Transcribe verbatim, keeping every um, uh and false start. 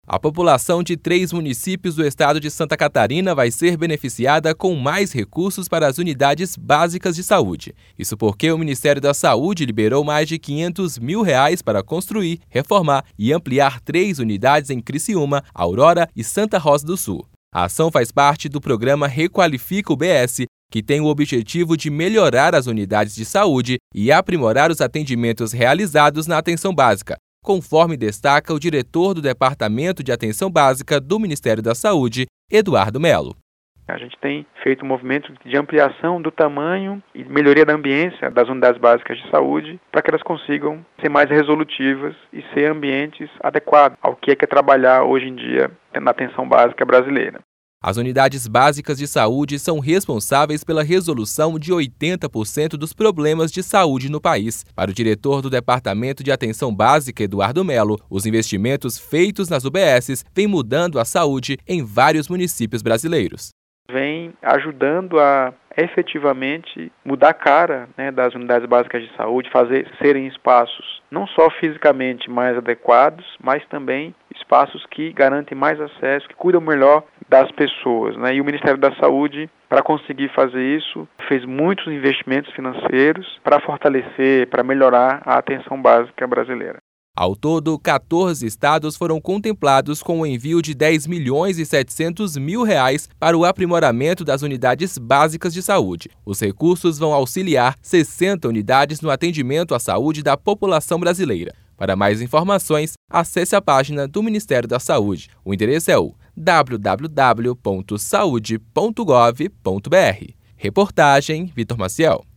A população de três municípios do estado de Santa Catarina vai ser beneficiada com mais recursos para as unidades básicas de saúde. Isso porque o Ministério da Saúde liberou mais de quinhentos mil reais para construir, reformar e ampliar três unidades em Criciúma, Aurora e Santa Rosa do Sul. A ação faz parte do programa Requalifica U B S, que tem o objetivo de melhorar as unidades de saúde e aprimorar os atendimentos realizados na atenção básica, conforme destaca o diretor do Departamento de Atenção Básica do Ministério da Saúde, Eduardo Melo. A gente tem feito um movimento de ampliação do tamanho e melhoria da ambiência das unidades básicas de saúde para que elas consigam ser mais resolutivas e ser ambientes adequados ao que é, que é trabalhar hoje em dia na atenção básica brasileira. As unidades básicas de saúde são responsáveis pela resolução de oitenta por cento dos problemas de saúde no país. Para o diretor do Departamento de Atenção Básica, Eduardo Melo, os investimentos feitos nas U B Ss vêm mudando a saúde em vários municípios brasileiros. Vem ajudando a efetivamente mudar a cara, né, das unidades básicas de saúde, fazer serem espaços não só fisicamente mais adequados, mas também espaços que garantem mais acesso, que cuidam melhor das pessoas, né? E o Ministério da Saúde, para conseguir fazer isso, fez muitos investimentos financeiros para fortalecer, para melhorar a atenção básica brasileira. Ao todo, quatorze estados foram contemplados com o envio de dez milhões e setecentos mil reais para o aprimoramento das unidades básicas de saúde. Os recursos vão auxiliar sessenta unidades no atendimento à saúde da população brasileira. Para mais informações, acesse a página do Ministério da Saúde. O endereço é o w w w ponto saude ponto gov ponto b r. Reportagem Vitor Maciel.